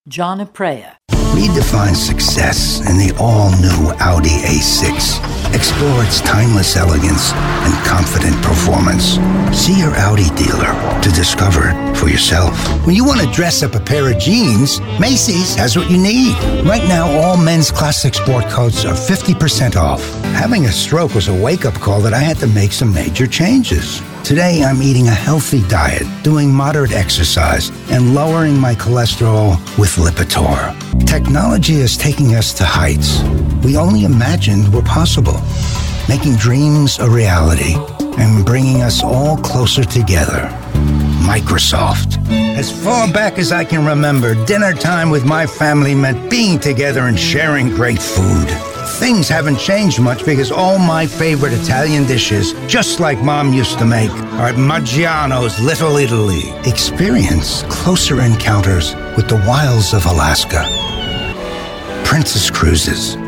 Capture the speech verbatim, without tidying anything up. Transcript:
John Aprea. Redefine success in the all-new Audi A six. Explore its timeless elegance and confident performance. See your Audi dealer to discover it for yourself. When you want to dress up a pair of jeans, Macy's has what you need. Right now, all men's classic sport coats are fifty percent off. Having a stroke was a wake-up call that I had to make some major changes. Today, I'm eating a healthy diet, doing moderate exercise, and lowering my cholesterol with Lipitor. Technology is taking us to heights we only imagined were possible, making dreams a reality and bringing us all closer together. Microsoft. As far back as I can remember, dinner time with my family meant being together and sharing great food. Things haven't changed much because all my favorite Italian dishes, just like Mom used to make, are at Maggiano's Little Italy. Experience closer encounters with the wilds of Alaska. Princess Cruises.